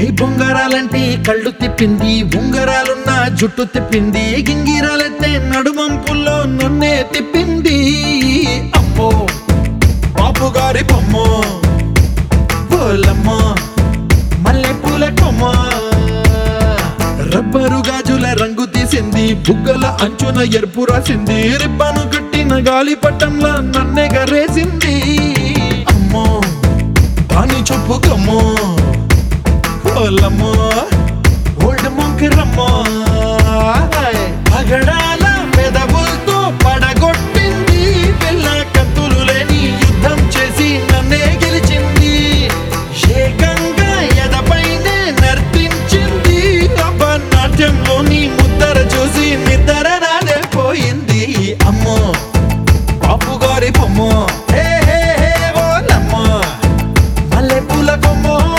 బొంగరాలంటే కళ్ళు తిప్పింది, ఉంగరాలున్న జుట్టు తిప్పింది, గింగిరాలైతే నడుమంపుల్లో నన్నే తిప్పింది. అమ్మో బాబు గారి బొమ్మ, పోలమ్మ మల్లె పూల కొమ్మ, రబ్బరు గాజుల రంగు తీసింది, బుగ్గల అంచున ఎరుపు రాసింది, రిబ్బను కట్టిన గాలి పట్టంలా నన్నే గరేసింది. అమ్మో దాని చూపు కమ్మో, పోలమ్మో ఓల్డ్ మొంకిరమ్మో, పగడాల పెదవులతో పడగొట్టింది, పిల్ల కత్తులు లేని యుద్ధం చేసి నన్నే గెలిచింది, ఏకంగా ఎదపైనే నర్తించింది, నాట్యంలోని ముద్దర చూసి నిద్ర నాదే పోయింది. అమ్మో బాపు గారి బొమ్మ, హే హే హే ఓలమ్మ మల్లె పూల కొమ్మ.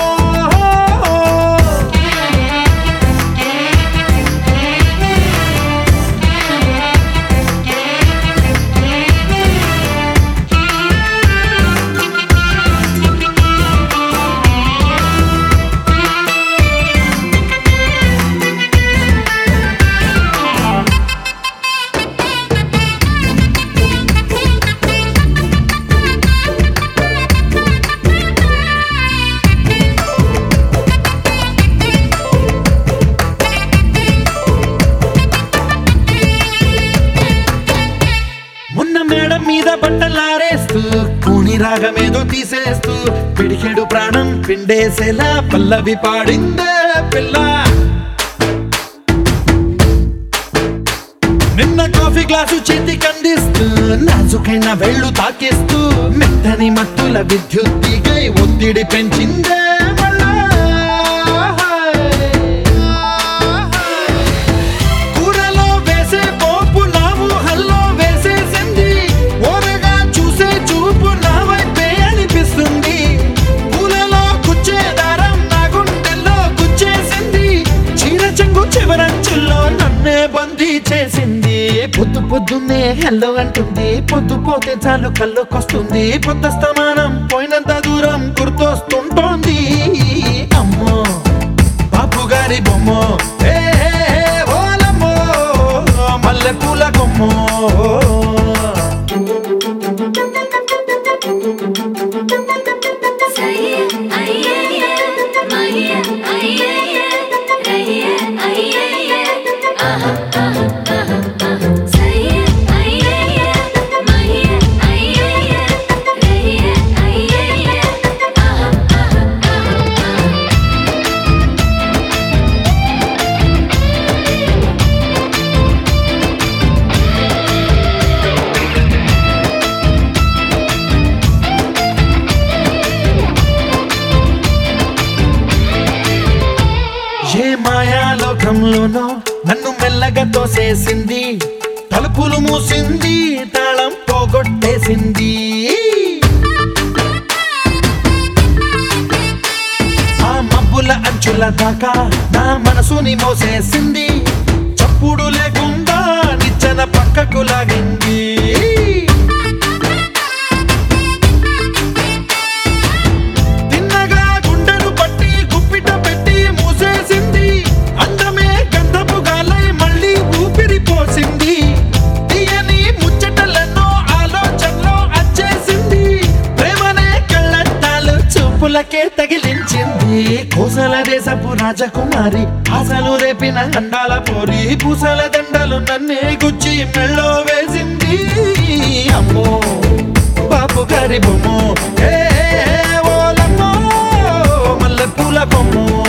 మేడం మీద బట్టలారేస్తూ కూని రాగమేదో తీసేస్తూ పిడికెడు ప్రాణం పిండేసేలా పల్లవి పాడిందే పిల్ల. నిన్న కాఫీ గ్లాసు చేతికి అందిస్తూ నాజుకైన వేళ్ళు తాకిస్తూ మెత్తని మత్తుల విద్యుత్ తీగై ఒత్తిడి పెంచిందే మళ్ళా. కూరలో వేసే పోపు నా ఊహల్లో వేసేసింది, ఓరగా చూసే చూపు నా వైపే అనిపిస్తుంది, పూలలో గుచ్చే దారం నా గుండెల్లో గుచ్చేసింది, చీర చెంగు చివరంచుల్లో నన్నే బందీ చేసింది. పొద్దు పొద్దున్నే హెల్లో అంటుంది, పొద్దు పోతే చాలు కళ్ళొకొస్తుంది, పొద్దు స్తమానం పోయినంత దూరం గుర్తొస్తుంటోంది. అమ్మో బాపు గారి బొమ్మ, హే హే హే ఓలమ్మో మల్లె పూల కొమ్మ. ఏ మాయాలోకంలోనో నన్ను మెల్లగా తోసేసింది, తలుపులు మూసింది, తాళం పోగొట్టేసింది, ఆ మబ్బుల అంచుల దాకా నా మనసుని మోసేసింది, చప్పుడు లేకుండా నిచ్చెన పక్కకు లాగింది, పూలకే తగిలించింది, కోసల దేశపు రాజకుమారి, ఆశలు రేపిన అండాల పోరి, పూసల దండలు నన్నే గుచ్చి మెళ్ళో వేసింది. అమ్మో బాపు గారి బొమ్మ, హే హే ఓలమ్మో మల్లె పూల కొమ్మ.